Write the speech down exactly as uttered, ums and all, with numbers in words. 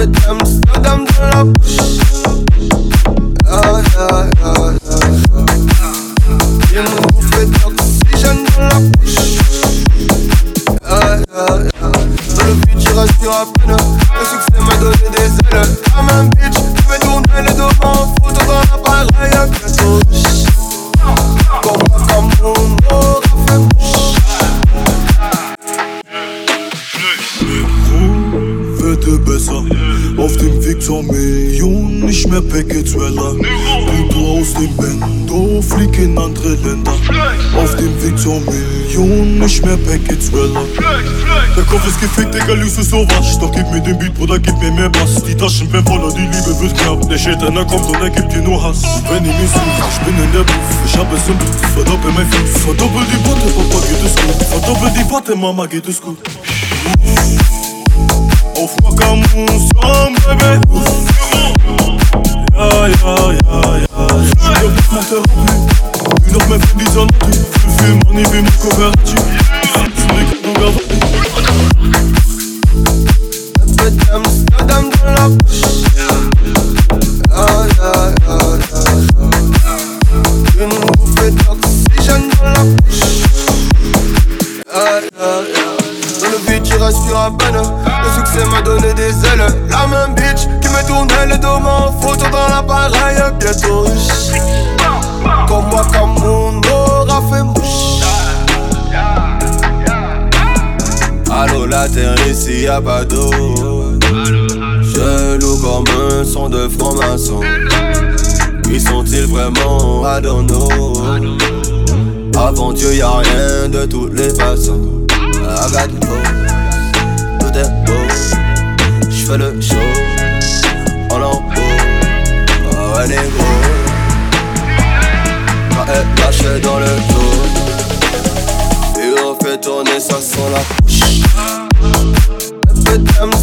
peu d'Amsterdam dans la bouche. Ah, yeah, yeah, yeah. J'ai une bouffée d'oxygène dans la bouche. Ah, yeah, yeah. Dans le futur, respire à peine. Le succès m'a donné des ailes. La même bitch qui me tournait les deux mains en photo dans l'appareil à bientôt. Comme moi, comme mon aura fait bouche. Fette besser. Auf dem Weg zur Million, nicht mehr Package-Weller. Kultur aus dem Bendo, flieg in andere Länder. Auf dem Weg zur Million, nicht mehr Package-Weller. Der Kopf ist gefickt, Digga, Lüse sowas. Doch gib mir den Beat, Bruder, gib mir mehr Bass. Die Taschen werden voller, die Liebe wird knapp. Der Schädler kommt und er gibt dir nur Hass. Wenn ihr mich sucht, ich bin in der Booth. Ich hab es im Blut, verdoppel mein Fuß. Verdoppel die Potte, Papa, geht es gut. Verdoppel die Potte, Mama, geht es gut. Auf Wakamus, komm, Baby. Ja, ja, ja, ja. Je muss nach der Rue. Wie noch mehr von dieser Natur. Für viel Money wie Marco Verratti. Zurück, Bruder, Un peu d'Amsterdam dans la bouche. Ah, yeah, yeah, yeah. Une bouffée d'oxygène dans la bouche. Ah, yeah, yeah. Dans le vide, tu respires à peine. Le succès m'a donné des ailes. La même bitch qui me tournait les deux mains en photo dans l'appareil à bientôt. Comme moi, comme mon aura fait mouche. Allô, la terre ici y'a pas d'eau. Je loue comme un son de franc-maçon. Qui sont-ils vraiment? I don't know. Avant Dieu y'a rien de toutes les façons. I got the pose, tout est beau. J'fais le show, en lambeau. Oh ouais négro. Quand elle lâche dans le dos. Et on fait tourner ça sans la bouche. Un peu d'âme